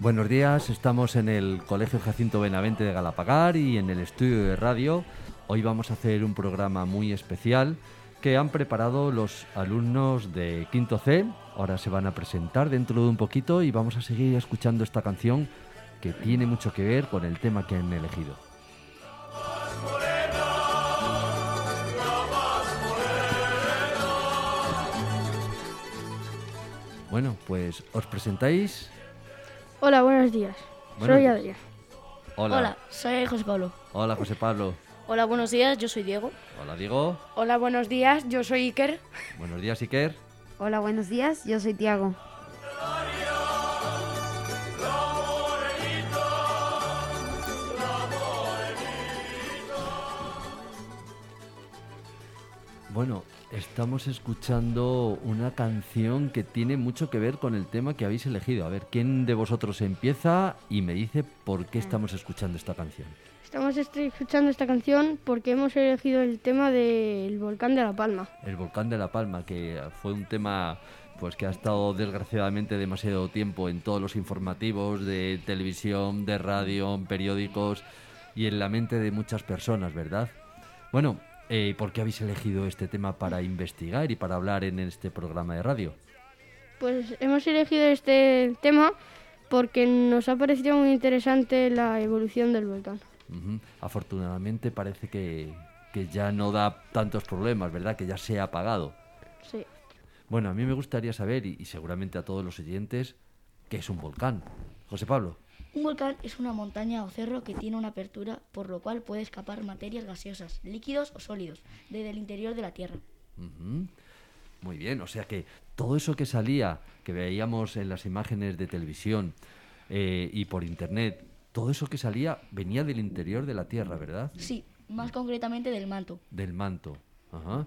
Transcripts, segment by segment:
Buenos días, estamos en el Colegio Jacinto Benavente de Galapagar y en el estudio de radio. Hoy vamos a hacer un programa muy especial que han preparado los alumnos de Quinto C. Ahora se van a presentar dentro de un poquito y vamos a seguir escuchando esta canción que tiene mucho que ver con el tema que han elegido. Bueno, pues os presentáis. Hola, buenos días. Buenos Soy días. Adrián. Hola, soy José Pablo. Hola, José Pablo. Hola, buenos días, yo soy Diego. Hola, Diego. Hola, buenos días. Yo soy Iker. Buenos días, Iker. Hola, buenos días, yo soy Tiago. Bueno, estamos escuchando una canción que tiene mucho que ver con el tema que habéis elegido. A ver, ¿quién de vosotros empieza y me dice por qué estamos escuchando esta canción? Estamos escuchando esta canción porque hemos elegido el tema del volcán de La Palma. El volcán de La Palma, que fue un tema pues que ha estado desgraciadamente demasiado tiempo en todos los informativos de televisión, de radio, en periódicos y en la mente de muchas personas, ¿verdad? Bueno, ¿por qué habéis elegido este tema para investigar y para hablar en este programa de radio? Pues hemos elegido este tema porque nos ha parecido muy interesante la evolución del volcán. Afortunadamente parece que ya no da tantos problemas, ¿verdad? Que ya se ha apagado. Sí. Bueno, a mí me gustaría saber, y seguramente a todos los oyentes, ¿qué es un volcán? José Pablo. Un volcán es una montaña o cerro que tiene una apertura por lo cual puede escapar materias gaseosas, líquidos o sólidos, desde el interior de la Tierra. Muy bien, o sea que todo eso que salía, que veíamos en las imágenes de televisión y por internet, todo eso que salía venía del interior de la Tierra, ¿verdad? Sí, más concretamente del manto. Del manto. Ajá.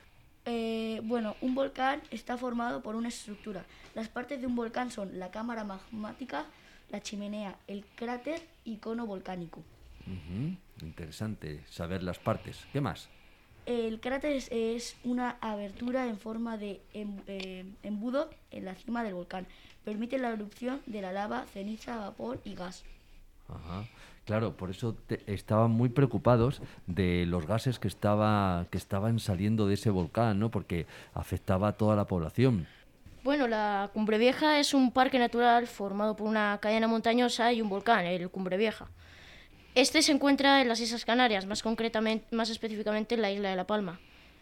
Bueno, un volcán está formado por una estructura. Las partes de un volcán son la cámara magmática, la chimenea, el cráter y cono volcánico. Interesante saber las partes. ¿Qué más? El cráter es una abertura en forma de embudo en la cima del volcán. Permite la erupción de la lava, ceniza, vapor y gas. Ajá. Claro, por eso estaban muy preocupados de los gases que estaban saliendo de ese volcán, ¿no? Porque afectaba a toda la población. Bueno, la Cumbre Vieja es un parque natural formado por una cadena montañosa y un volcán, el Cumbre Vieja. Este se encuentra en las Islas Canarias, más específicamente en la isla de La Palma.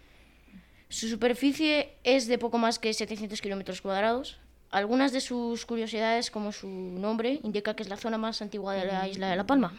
Su superficie es de poco más que 700 kilómetros cuadrados. Algunas de sus curiosidades, como su nombre, indica que es la zona más antigua de la isla de La Palma.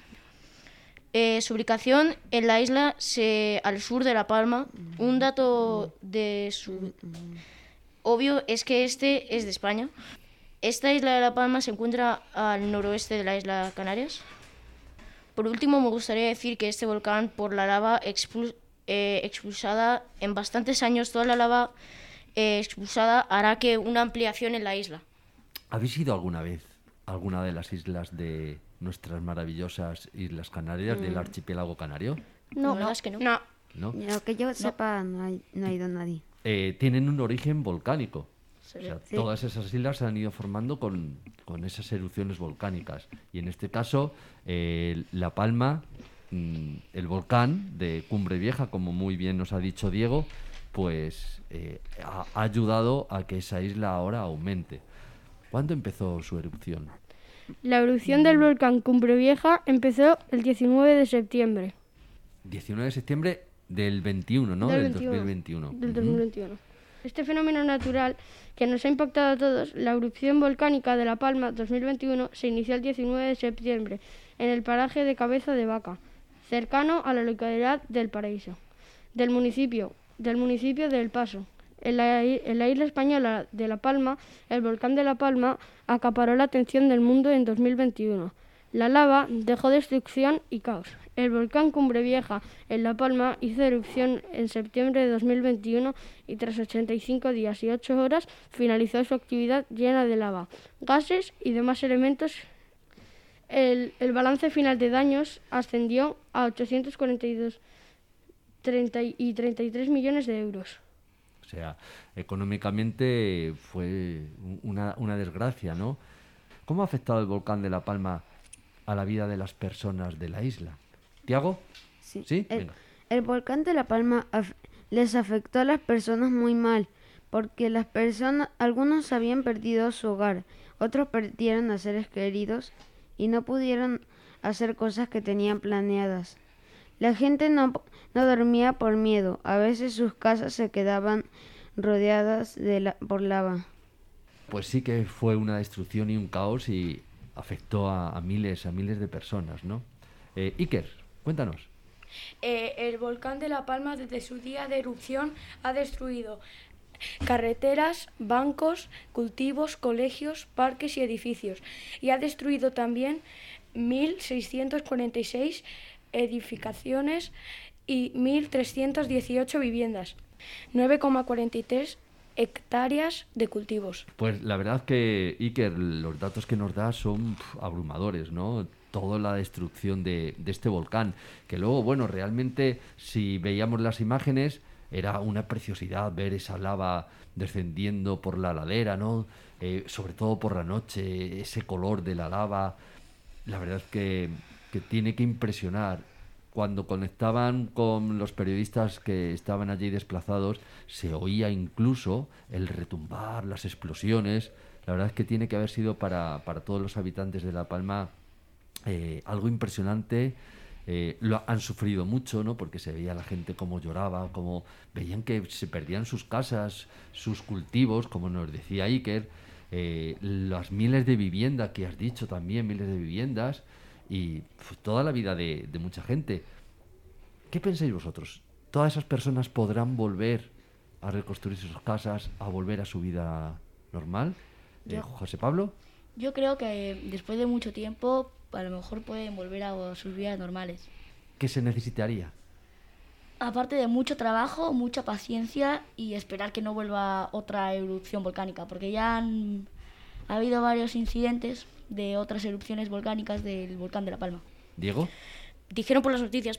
Su ubicación en la isla al sur de La Palma. Un dato de su obvio es que este es de España. Esta isla de La Palma se encuentra al noroeste de la isla Canarias. Por último, me gustaría decir que este volcán, por la lava expulsada en bastantes años, toda la lava expulsada hará que una ampliación en la isla. ¿Habéis ido alguna vez a alguna de las islas de nuestras maravillosas Islas Canarias, del archipiélago canario? No, la verdad es que no. ¿No? Lo que yo sepa, no ha ido nadie. Tienen un origen volcánico. Sí. O sea, Sí. todas esas islas se han ido formando con esas erupciones volcánicas. Y en este caso, La Palma, el volcán de Cumbre Vieja, como muy bien nos ha dicho Diego, pues ha ayudado a que esa isla ahora aumente. ¿Cuándo empezó su erupción? La erupción del volcán Cumbre Vieja empezó el 19 de septiembre 19 de septiembre del 21, ¿no? Del Del 21. 2021. del 2021. Este fenómeno natural que nos ha impactado a todos, la erupción volcánica de La Palma 2021, se inició el 19 de septiembre en el paraje de Cabeza de Vaca, cercano a la localidad del Paraíso, del municipio de El Paso. En la isla española de La Palma, el volcán de La Palma acaparó la atención del mundo en 2021. La lava dejó destrucción y caos. El volcán Cumbre Vieja en La Palma hizo erupción en septiembre de 2021 y tras 85 días y 8 horas finalizó su actividad llena de lava, gases y demás elementos. El balance final de daños ascendió a 842,33 millones de euros. O sea, económicamente fue una desgracia, ¿no? ¿Cómo ha afectado el volcán de La Palma a la vida de las personas de la isla? ¿Tiago? Sí. ¿Sí? Venga. El volcán de La Palma les afectó a las personas muy mal, porque algunos habían perdido su hogar, otros perdieron a seres queridos y no pudieron hacer cosas que tenían planeadas. La gente no dormía por miedo, a veces sus casas se quedaban rodeadas por lava. Pues sí que fue una destrucción y un caos y afectó a miles de personas, ¿no? Iker, cuéntanos. El volcán de La Palma desde su día de erupción ha destruido carreteras, bancos, cultivos, colegios, parques y edificios. Y ha destruido también 1.646 edificaciones y 1.318 viviendas, 9,43 hectáreas de cultivos. Pues la verdad que, Iker, los datos que nos da son abrumadores, ¿no? Toda la destrucción de este volcán, que luego, bueno, realmente si veíamos las imágenes era una preciosidad ver esa lava descendiendo por la ladera, ¿no? Sobre todo por la noche, ese color de la lava, la verdad que tiene que impresionar. Cuando conectaban con los periodistas que estaban allí desplazados, se oía incluso el retumbar, las explosiones. La verdad es que tiene que haber sido para todos los habitantes de La Palma algo impresionante. Lo han sufrido mucho, ¿no? Porque se veía la gente cómo lloraba, cómo veían que se perdían sus casas, sus cultivos, como nos decía Iker, las miles de viviendas que has dicho también, miles de viviendas y toda la vida de mucha gente. ¿Qué pensáis vosotros? ¿Todas esas personas podrán volver a reconstruir sus casas, a volver a su vida normal? José Pablo. Yo creo que después de mucho tiempo a lo mejor pueden volver a sus vidas normales. ¿Qué se necesitaría? Aparte de mucho trabajo, mucha paciencia y esperar que no vuelva otra erupción volcánica, porque ha habido varios incidentes de otras erupciones volcánicas del volcán de La Palma. ¿Diego? Dijeron por las noticias,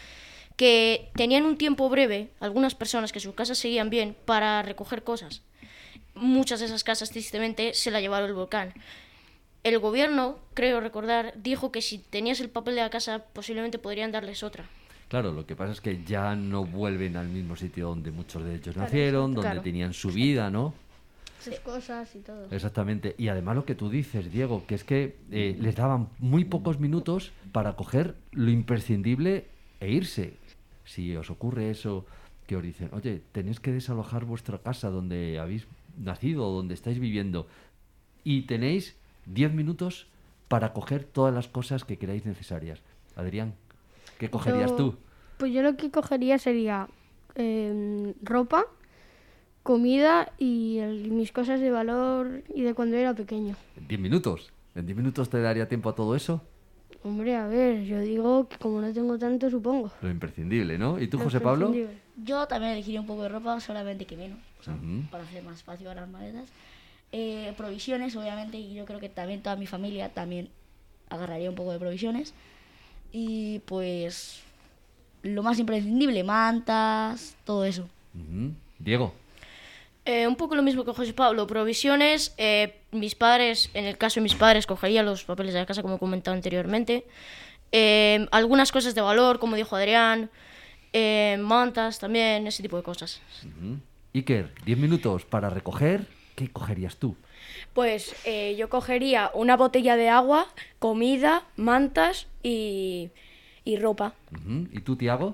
que tenían un tiempo breve, algunas personas que sus casas seguían bien, para recoger cosas. Muchas de esas casas, tristemente, se la llevaron el volcán. El gobierno, creo recordar, dijo que si tenías el papel de la casa, posiblemente podrían darles otra. Claro, lo que pasa es que ya no vuelven al mismo sitio donde muchos de ellos nacieron, donde tenían su vida, ¿no? Sus cosas y todo. Exactamente. Y además lo que tú dices, Diego, que es que les daban muy pocos minutos para coger lo imprescindible e irse. Si os ocurre eso, que os dicen, oye, tenéis que desalojar vuestra casa donde habéis nacido, donde estáis viviendo, y tenéis 10 minutos para coger todas las cosas que creáis necesarias. Adrián, ¿qué cogerías tú? Pues yo lo que cogería sería ropa, comida y mis cosas de valor y de cuando era pequeño. ¿En 10 minutos? ¿En 10 minutos te daría tiempo a todo eso? Hombre, a ver, yo digo que como no tengo tanto, supongo. Lo imprescindible, ¿no? ¿Y tú, Lo José Pablo? imprescindible. Yo también elegiría un poco de ropa, solamente que menos, Ujú. para hacer más espacio a las maletas. Provisiones, obviamente, y yo creo que también toda mi familia también agarraría un poco de provisiones. Y pues lo más imprescindible, mantas, todo eso. Ujú. Diego. Un poco lo mismo que José Pablo, provisiones. Mis padres, en el caso de mis padres, cogería los papeles de la casa, como he comentado anteriormente. Algunas cosas de valor, como dijo Adrián. Mantas también, ese tipo de cosas. Ujú. Iker, 10 minutos para recoger. ¿Qué cogerías tú? Pues yo cogería una botella de agua, comida, mantas y ropa. Ujú. ¿Y tú, Tiago?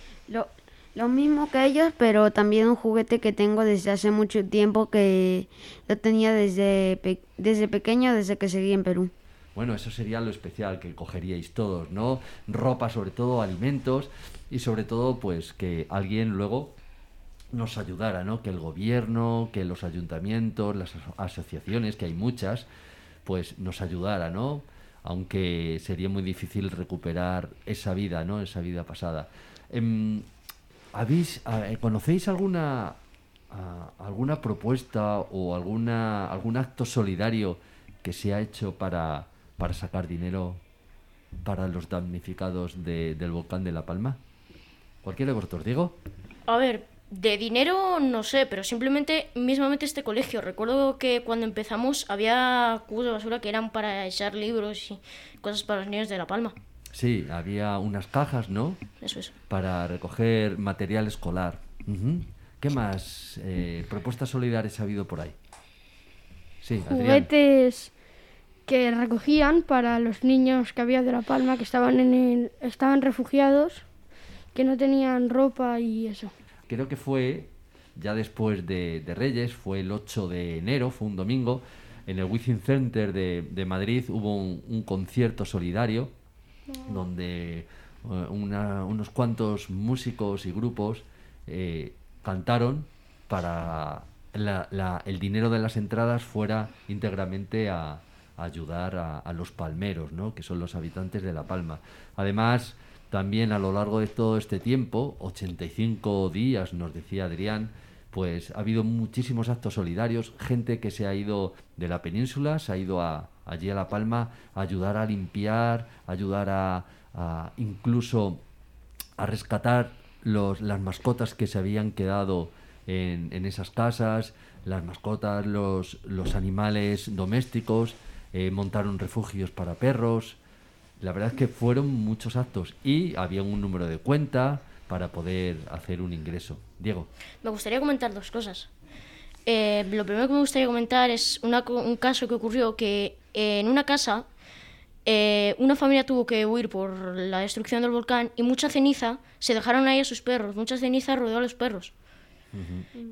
Lo mismo que ellos, pero también un juguete que tengo desde hace mucho tiempo, que lo tenía desde pequeño, desde que seguí en Perú. Bueno, eso sería lo especial que cogeríais todos, ¿no? Ropa, sobre todo, alimentos y sobre todo, pues, que alguien luego nos ayudara, ¿no? Que el gobierno, que los ayuntamientos, las asociaciones, que hay muchas, pues nos ayudara, ¿no? Aunque sería muy difícil recuperar esa vida, ¿no? Esa vida pasada. ¿Conocéis alguna propuesta o algún acto solidario que se ha hecho para sacar dinero para los damnificados del volcán de La Palma? ¿Cualquiera de vosotros, Diego? A ver, De dinero no sé, pero simplemente mismamente este colegio. Recuerdo que cuando empezamos había cubos de basura que eran para echar libros y cosas para los niños de La Palma. Sí, había unas cajas, ¿no? Eso es. Para recoger material escolar. Ujú. ¿Qué más propuestas solidarias ha habido por ahí? Sí, Adrián. Juguetes que recogían para los niños que había de La Palma, que estaban refugiados, que no tenían ropa y eso. Creo que fue ya después de Reyes, fue el 8 de enero, fue un domingo, en el Wizzing Center de Madrid hubo un concierto solidario donde unos cuantos músicos y grupos cantaron para el dinero de las entradas fuera íntegramente a ayudar a los palmeros, ¿no? Que son los habitantes de La Palma. Además, también a lo largo de todo este tiempo, 85 días, nos decía Adrián, pues ha habido muchísimos actos solidarios, gente que se ha ido de la península, se ha ido allí a La Palma a ayudar a limpiar, ayudar a incluso a rescatar las mascotas que se habían quedado en esas casas, las mascotas, los animales domésticos, montaron refugios para perros. La verdad es que fueron muchos actos y había un número de cuenta para poder hacer un ingreso. Diego. Me gustaría comentar dos cosas. Lo primero que me gustaría comentar es un caso que ocurrió que en una casa una familia tuvo que huir por la destrucción del volcán y mucha ceniza se dejaron ahí a sus perros. Mucha ceniza rodeó a los perros. Uh-huh.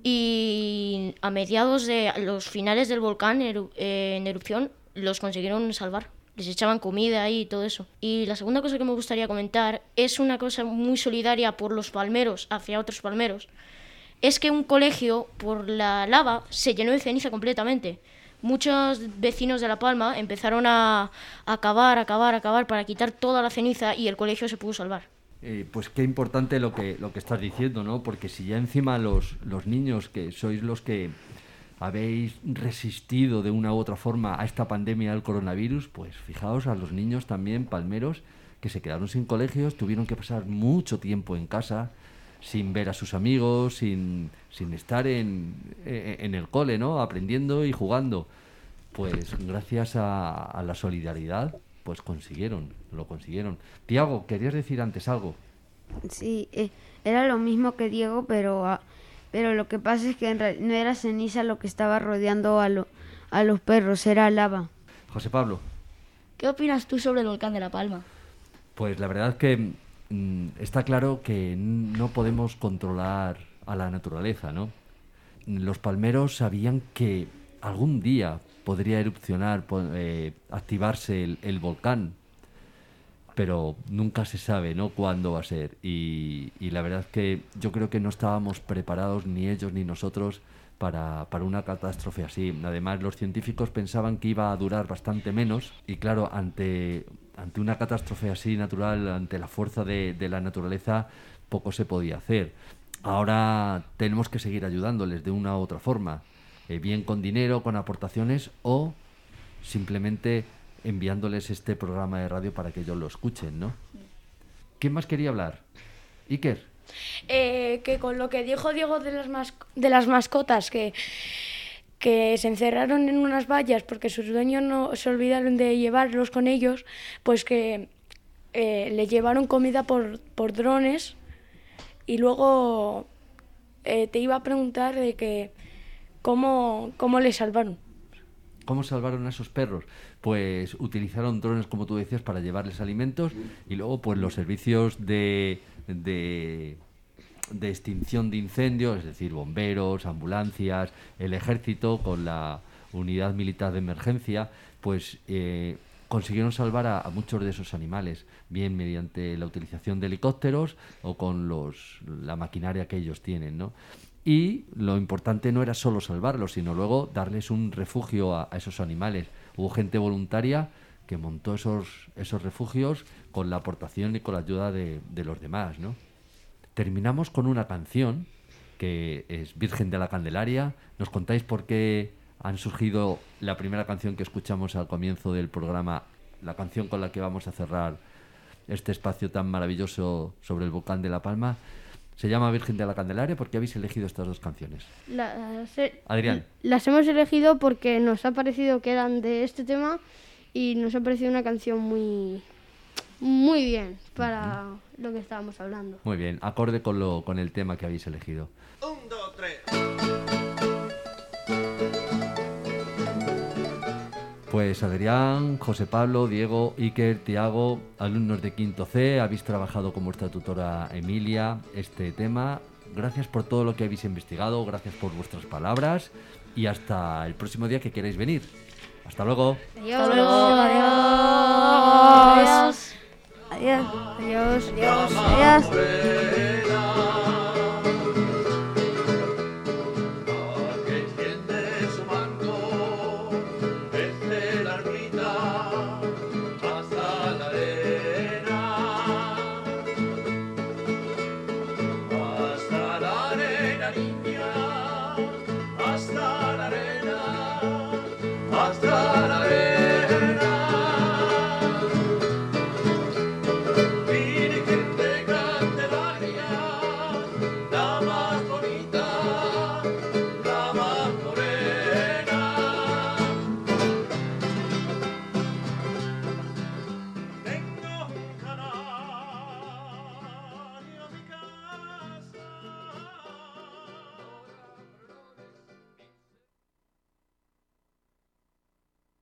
Y a mediados de los finales del volcán en erupción los consiguieron salvar. Les echaban comida ahí y todo eso. Y la segunda cosa que me gustaría comentar es una cosa muy solidaria por los palmeros hacia otros palmeros. Es que un colegio, por la lava, se llenó de ceniza completamente. Muchos vecinos de La Palma empezaron a cavar para quitar toda la ceniza y el colegio se pudo salvar. Pues qué importante lo que estás diciendo, ¿no? Porque si ya encima los niños, que sois los que habéis resistido de una u otra forma a esta pandemia del coronavirus, pues fijaos a los niños también palmeros que se quedaron sin colegios, tuvieron que pasar mucho tiempo en casa, sin ver a sus amigos, sin estar en el cole, ¿no? Aprendiendo y jugando. Pues gracias a la solidaridad, pues lo consiguieron. Tiago, ¿querías decir antes algo? Sí, era lo mismo que Diego, pero lo que pasa es que no era ceniza lo que estaba rodeando a los perros, era lava. José Pablo. ¿Qué opinas tú sobre el volcán de La Palma? Pues la verdad es que está claro que no podemos controlar a la naturaleza, ¿no? Los palmeros sabían que algún día podría erupcionar, activarse el volcán, pero nunca se sabe, ¿no?, cuándo va a ser. Y la verdad es que yo creo que no estábamos preparados, ni ellos ni nosotros, para una catástrofe así. Además, los científicos pensaban que iba a durar bastante menos y claro, ante una catástrofe así natural, ante la fuerza de la naturaleza, poco se podía hacer. Ahora tenemos que seguir ayudándoles de una u otra forma, bien con dinero, con aportaciones o simplemente enviándoles este programa de radio para que ellos lo escuchen, ¿no? ¿Quién más quería hablar? Iker. Que con lo que dijo Diego de las mascotas, que se encerraron en unas vallas porque sus dueños no se olvidaron de llevarlos con ellos, pues que le llevaron comida por drones. Y luego te iba a preguntar de que cómo les salvaron. ¿Cómo salvaron a esos perros? Pues utilizaron drones, como tú decías, para llevarles alimentos y luego pues los servicios de extinción de incendios, es decir, bomberos, ambulancias, el ejército con la unidad militar de emergencia, pues consiguieron salvar a muchos de esos animales, bien mediante la utilización de helicópteros o con la maquinaria que ellos tienen, ¿no? Y lo importante no era solo salvarlos, sino luego darles un refugio a esos animales. Hubo gente voluntaria que montó esos refugios con la aportación y con la ayuda de los demás, ¿no? Terminamos con una canción que es Virgen de la Candelaria. ¿Nos contáis por qué han surgido la primera canción que escuchamos al comienzo del programa, la canción con la que vamos a cerrar este espacio tan maravilloso sobre el volcán de La Palma? Se llama Virgen de la Candelaria. ¿Por qué habéis elegido estas dos canciones? Adrián. Las hemos elegido porque nos ha parecido que eran de este tema y nos ha parecido una canción muy bien para lo que estábamos hablando. Muy bien, acorde con el tema que habéis elegido. 1, 2, 3. Pues Adrián, José Pablo, Diego, Iker, Tiago, alumnos de quinto C, habéis trabajado con vuestra tutora Emilia este tema. Gracias por todo lo que habéis investigado, gracias por vuestras palabras y hasta el próximo día que queráis venir. Hasta luego. Adiós. Hasta luego. Adiós. Adiós. Adiós. Adiós. Que extiende su manto desde la ermita hasta la arena, niña, hasta la arena, hasta la arena.